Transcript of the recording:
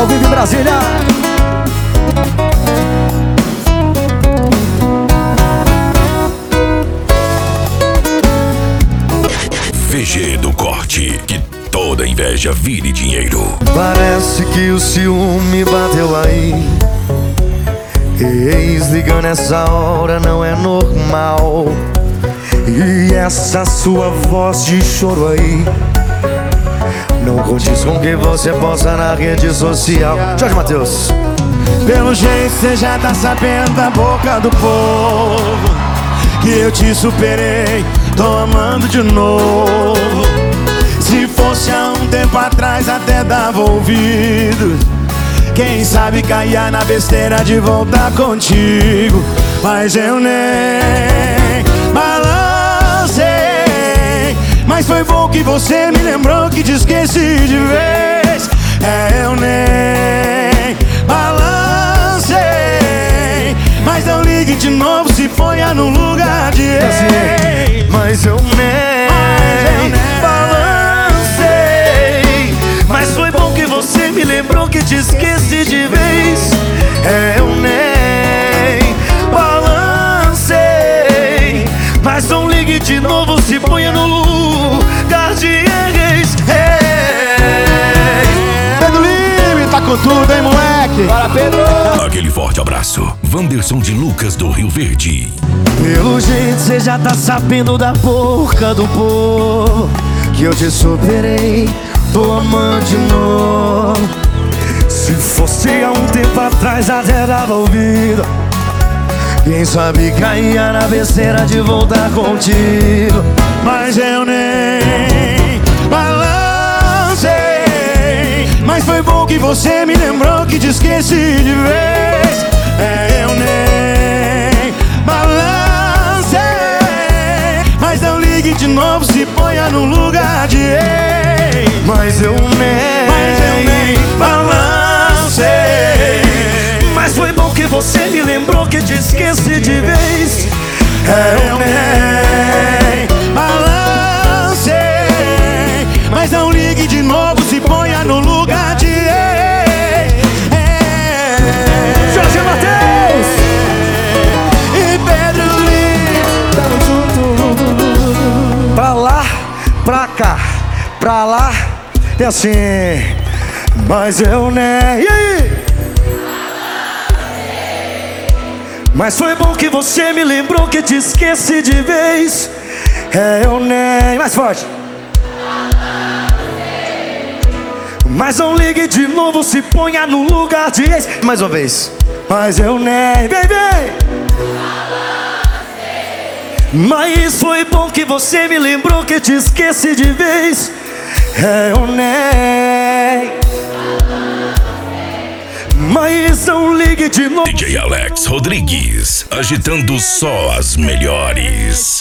vivo em Brasília. VG do Corte, que toda inveja vire dinheiro. Parece que o ciúme bateu aí. Ex ligando essa hora não é normal. E essa sua voz de choro aí não condiz com o que você posta na rede social. Jorge Mateus. Pelo jeito cê já tá sabendo da boca do povo que eu te superei, tô amando de novo. Se fosse há um tempo atrás até dava ouvido, quem sabe caía na besteira de voltar contigo. Mas eu nem balancei. Mas foi bom que você me lembrou que te esqueci de vez. Eu nem balancei. Mas não ligue de novo, se ponha no lugar de ex. Mas eu nem balancei. Mas foi bom que você me lembrou que te esqueci de vez. Eu nem balancei. Mas não ligue de novo, se ponha no lugar de ex. Pedro Lime, tá com tudo, hein, moleque? Bora, Pedro. Aquele forte abraço. Wanderson de Lucas do Rio Verde. Pelo jeito cê já tá sabendo da boca do povo que eu te superei, tô amando de novo. Se fosse há um tempo atrás até dava ouvido, quem sabe caía na besteira de voltar contigo. Mas eu nem balancei. Mas foi bom que você me lembrou que te esqueci de vez. Eu nem balancei. Mas não ligue de novo, se ponha no lugar de ex. Mas eu nem balancei. Mas foi bom que você me lembrou que te esqueci de vez. Eu nem balancei. Mas não ligue de novo, se ponha no lugar de ex. Jorge Mateus E Pedro Lima. tamo junto. Pra lá, pra cá, pra lá. E assim. Mas eu nem. E aí? Mas foi bom que você me lembrou que te esqueci de vez. Eu nem. Mais forte. Mas não ligue de novo, se ponha no lugar de ex. Mais uma vez. Mas eu nem. Vem, vem. Mas foi bom que você me lembrou que te esqueci de vez. Eu nem. Mas não ligue de novo. DJ Alex Rodrigues, agitando só as melhores.